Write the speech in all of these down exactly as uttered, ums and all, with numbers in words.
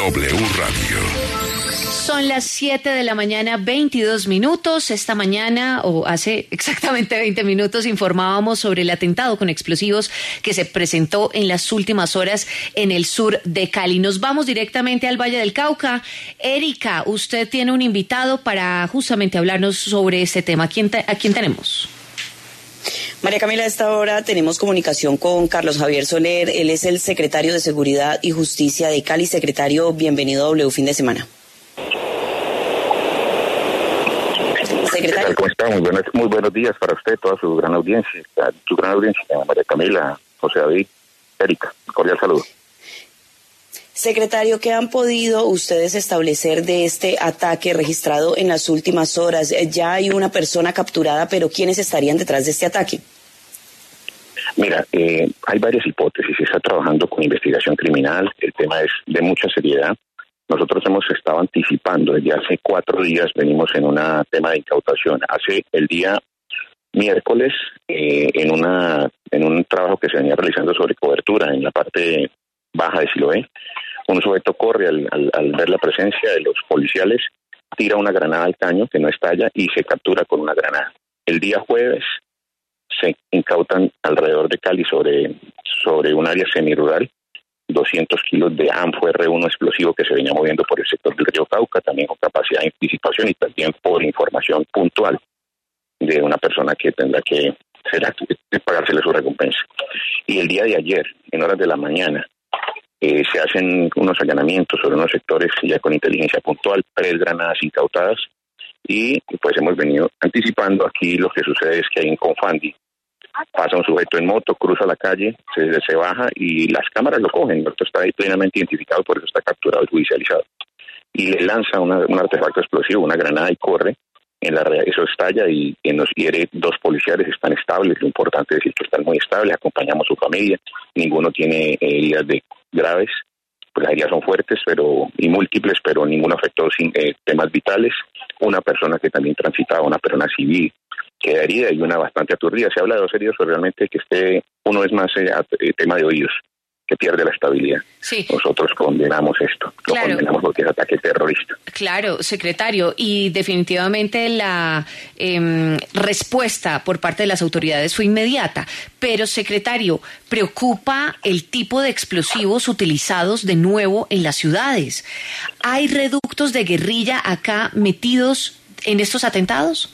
W Radio. Son las siete de la mañana, veintidós minutos. Esta mañana, o hace exactamente veinte minutos, informábamos sobre el atentado con explosivos que se presentó en las últimas horas en el sur de Cali. Nos vamos directamente al Valle del Cauca. Erika, usted tiene un invitado para justamente hablarnos sobre este tema. ¿A quién, te, a quién tenemos? María Camila, a esta hora tenemos comunicación con Carlos Javier Soler. Él es el secretario de Seguridad y Justicia de Cali. Secretario, bienvenido a W Fin de Semana. Secretario. ¿Cómo está? Muy buenos, muy buenos días para usted, toda su gran audiencia, su gran audiencia, María Camila, José David, Erika. Cordial saludo. Secretario, ¿qué han podido ustedes establecer de este ataque registrado en las últimas horas? Ya hay una persona capturada, pero ¿quiénes estarían detrás de este ataque? Mira, eh, hay varias hipótesis. Se está trabajando con investigación criminal. El tema es de mucha seriedad. Nosotros hemos estado anticipando, desde hace cuatro días venimos en un tema de incautación. Hace el día miércoles, eh, en una en un trabajo que se venía realizando sobre cobertura en la parte baja de Siloé, un sujeto corre al, al, al ver la presencia de los policiales, tira una granada al caño que no estalla y se captura con una granada. El día jueves se incautan alrededor de Cali sobre, sobre un área semirural doscientos kilos de ANFO R uno explosivo que se venía moviendo por el sector del río Cauca, también con capacidad de anticipación y también por información puntual de una persona que tendrá que será, pagársele su recompensa. Y el día de ayer, en horas de la mañana, eh, se hacen unos allanamientos sobre unos sectores ya con inteligencia puntual, tres granadas incautadas, y pues hemos venido anticipando. Aquí lo que sucede es que hay en Confandi pasa un sujeto en moto, cruza la calle, se, se baja y las cámaras lo cogen. Esto está ahí plenamente identificado, por eso está capturado y judicializado. Y le lanza una, un artefacto explosivo, una granada, y corre. En la eso estalla y, y nos hiere dos policiales. Están estables, lo importante es decir que están muy estables. Acompañamos a su familia, ninguno tiene heridas de graves. Pues las heridas son fuertes pero y múltiples, pero ninguno afectó sin eh, temas vitales. Una persona que también transitaba, una persona civil, queda herida y una bastante aturdida. Se habla de dos heridos, pero realmente que esté, uno es más eh, tema de oídos, que pierde la estabilidad. Sí. Nosotros condenamos esto, lo claro. condenamos porque es ataque terrorista. Claro, secretario, y definitivamente la eh, respuesta por parte de las autoridades fue inmediata, pero secretario, preocupa el tipo de explosivos utilizados de nuevo en las ciudades. ¿Hay reductos de guerrilla acá metidos en estos atentados?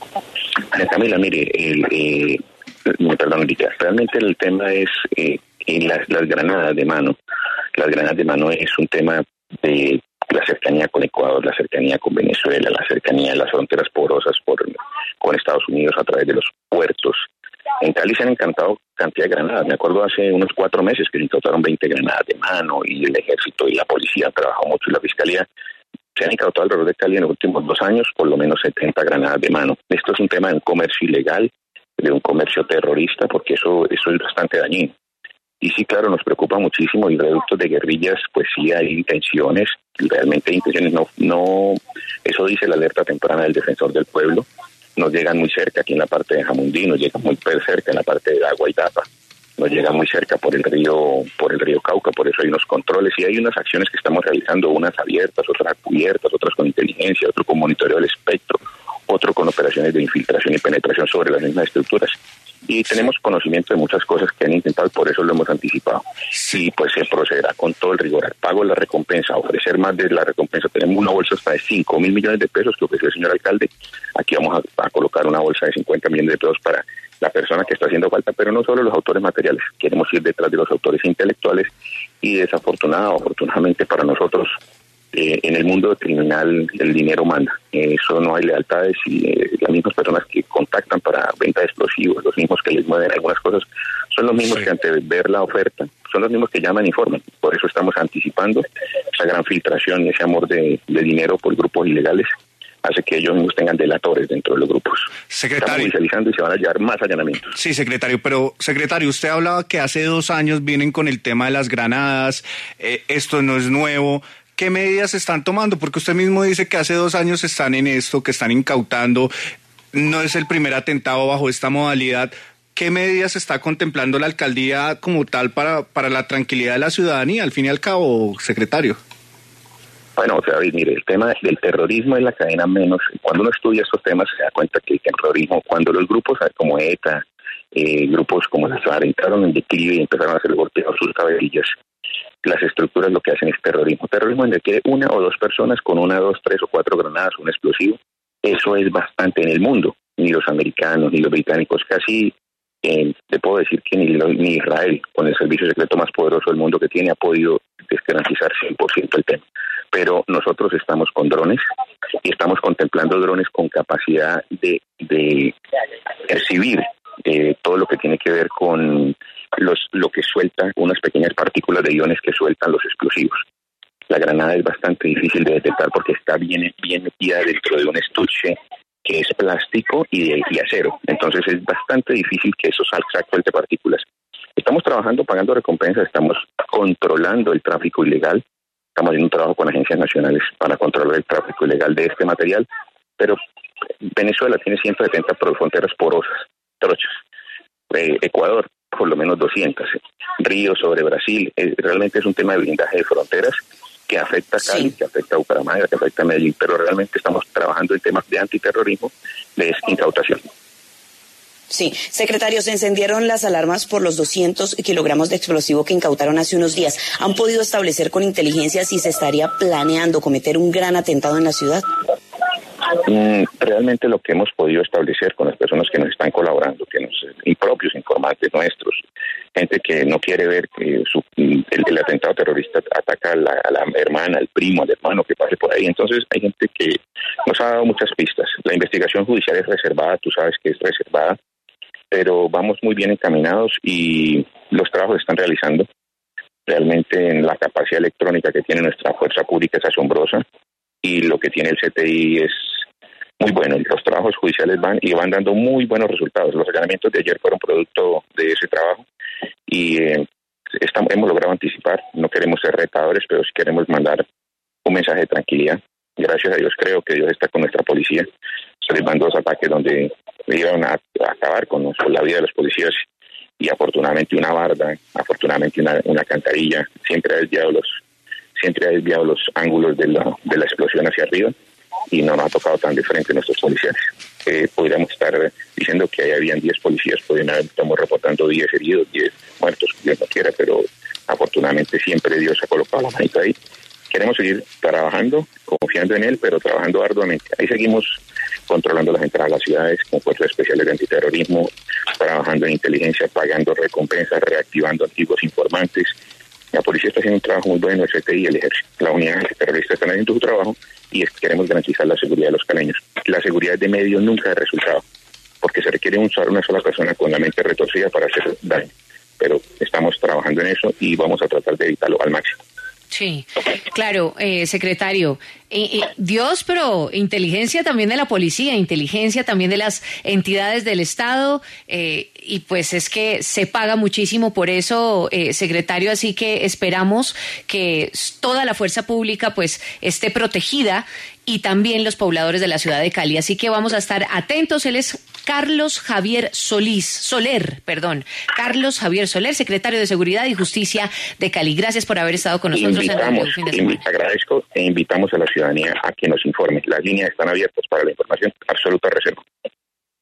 Ana Camila, mire, el, eh, perdón, realmente el tema es eh, las, las granadas de mano. Las granadas de mano es un tema de la cercanía con Ecuador, la cercanía con Venezuela, la cercanía de las fronteras porosas por, con Estados Unidos a través de los puertos. En Cali se han encantado cantidad de granadas. Me acuerdo hace unos cuatro meses que se incautaron veinte granadas de mano y el ejército y la policía han trabajado mucho y la fiscalía. Se han incautado alrededor de Cali en los últimos dos años por lo menos setenta granadas de mano. Esto es un tema de un comercio ilegal, de un comercio terrorista, porque eso eso es bastante dañino. Y sí, claro, nos preocupa muchísimo. Y reductos de guerrillas, pues sí hay intenciones, realmente hay intenciones. No, no, eso dice la alerta temprana del Defensor del Pueblo. Nos llegan muy cerca aquí en la parte de Jamundí, nos llegan muy cerca en la parte de Agua y Tapa. Nos llega muy cerca por el río por el río Cauca, por eso hay unos controles y hay unas acciones que estamos realizando, unas abiertas, otras cubiertas, otras con inteligencia, otro con monitoreo del espectro, otro con operaciones de infiltración y penetración sobre las mismas estructuras. Y tenemos conocimiento de muchas cosas que han intentado y por eso lo hemos anticipado. Sí, pues se procederá con todo el rigor al pago de la recompensa, ofrecer más de la recompensa. Tenemos una bolsa hasta de cinco mil millones de pesos que ofreció el señor alcalde. Aquí vamos a, a colocar una bolsa de cincuenta millones de pesos para la persona que está haciendo falta, pero no solo los autores materiales. Queremos ir detrás de los autores intelectuales y desafortunado, afortunadamente para nosotros, eh, en el mundo criminal el dinero manda. Eh, eso no hay lealtades y eh, las mismas personas que contactan para venta de explosivos, los mismos que les mueven algunas cosas, son los mismos sí. que ante ver la oferta, son los mismos que llaman e informan. Por eso estamos anticipando esa gran filtración y ese amor de, de dinero por grupos ilegales. Hace que ellos mismos tengan delatores dentro de los grupos. Secretario. Estamos judicializando y se van a llevar más allanamientos. Sí, secretario, pero secretario, usted hablaba que hace dos años vienen con el tema de las granadas, eh, esto no es nuevo. ¿Qué medidas se están tomando? Porque usted mismo dice que hace dos años están en esto, que están incautando, no es el primer atentado bajo esta modalidad. ¿Qué medidas está contemplando la alcaldía como tal para, para la tranquilidad de la ciudadanía, al fin y al cabo, secretario? Bueno, o sea, David, mire, el tema del terrorismo es la cadena menos. Cuando uno estudia estos temas se da cuenta que el terrorismo, cuando los grupos como ETA, eh, grupos como las FARC entraron en declive y empezaron a hacer golpeos a sus cabecillas, las estructuras lo que hacen es terrorismo. Terrorismo en el que una o dos personas con una, dos, tres o cuatro granadas, un explosivo, eso es bastante en el mundo. Ni los americanos, ni los británicos, casi eh, te puedo decir que ni, lo, ni Israel, con el servicio secreto más poderoso del mundo que tiene, ha podido desgarantizar cien por ciento el tema. Pero nosotros estamos con drones y estamos contemplando drones con capacidad de, de percibir eh, todo lo que tiene que ver con los lo que suelta unas pequeñas partículas de iones que sueltan los explosivos. La granada es bastante difícil de detectar porque está bien, bien metida dentro de un estuche que es plástico y de y acero. Entonces es bastante difícil que eso salga, suelte partículas. Estamos trabajando, pagando recompensas, estamos controlando el tráfico ilegal. Estamos haciendo un trabajo con agencias nacionales para controlar el tráfico ilegal de este material, pero Venezuela tiene ciento setenta fronteras porosas, trochas. Eh, Ecuador, por lo menos doscientas. Río sobre Brasil, eh, realmente es un tema de blindaje de fronteras que afecta a Cali, sí, que afecta a Bucaramanga, que afecta a Medellín, pero realmente estamos trabajando en temas de antiterrorismo, de incautación. Sí, secretario, se encendieron las alarmas por los doscientos kilogramos de explosivo que incautaron hace unos días. ¿Han podido establecer con inteligencia si se estaría planeando cometer un gran atentado en la ciudad? Mm, realmente lo que hemos podido establecer con las personas que nos están colaborando, que nos impropios informantes nuestros, gente que no quiere ver que su, el, el atentado terrorista ataca a la, a la hermana, al primo, al hermano que pase por ahí. Entonces hay gente que nos ha dado muchas pistas. La investigación judicial es reservada, tú sabes que es reservada, pero vamos muy bien encaminados y los trabajos se están realizando. Realmente en la capacidad electrónica que tiene nuestra fuerza pública es asombrosa y lo que tiene el C T I es muy bueno. Los trabajos judiciales van y van dando muy buenos resultados. Los allanamientos de ayer fueron producto de ese trabajo y eh, estamos, hemos logrado anticipar. No queremos ser retadores, pero sí queremos mandar un mensaje de tranquilidad. Gracias a Dios creo que Dios está con nuestra policía. Se les van dos ataques donde iban a, a acabar con, con la vida de los policías y afortunadamente una barda, afortunadamente una, una cantarilla siempre ha desviado los siempre ha desviado los ángulos de la, de la explosión hacia arriba y no nos ha tocado tan de frente nuestros policías. Eh, podríamos estar diciendo que ahí habían diez policías, podrían haber, estamos reportando diez heridos, diez muertos, Dios no quiera, pero afortunadamente siempre Dios ha colocado la manita ahí. Queremos seguir trabajando, confiando en él, pero trabajando arduamente. Ahí seguimos controlando las entradas a las ciudades con fuerzas especiales de antiterrorismo, trabajando en inteligencia, pagando recompensas, reactivando antiguos informantes. La policía está haciendo un trabajo muy bueno, el C T I y el ejército. La unidad antiterrorista están haciendo su trabajo y es, queremos garantizar la seguridad de los caleños. La seguridad de medios nunca es resultado, porque se requiere usar una sola persona con la mente retorcida para hacer daño. Pero estamos trabajando en eso y vamos a tratar de evitarlo al máximo. Sí, claro, eh, secretario. Eh, eh, Dios, pero inteligencia también de la policía, inteligencia también de las entidades del Estado, eh, y pues es que se paga muchísimo por eso, eh, secretario, así que esperamos que toda la fuerza pública pues esté protegida y también los pobladores de la ciudad de Cali, así que vamos a estar atentos. Él es Carlos Javier Solís, Soler, perdón, Carlos Javier Soler, secretario de Seguridad y Justicia de Cali. Gracias por haber estado con nosotros invitamos, en el fin de semana. Agradezco e invitamos a la ciudadanía a que nos informe. Las líneas están abiertas para la información, absoluta reserva.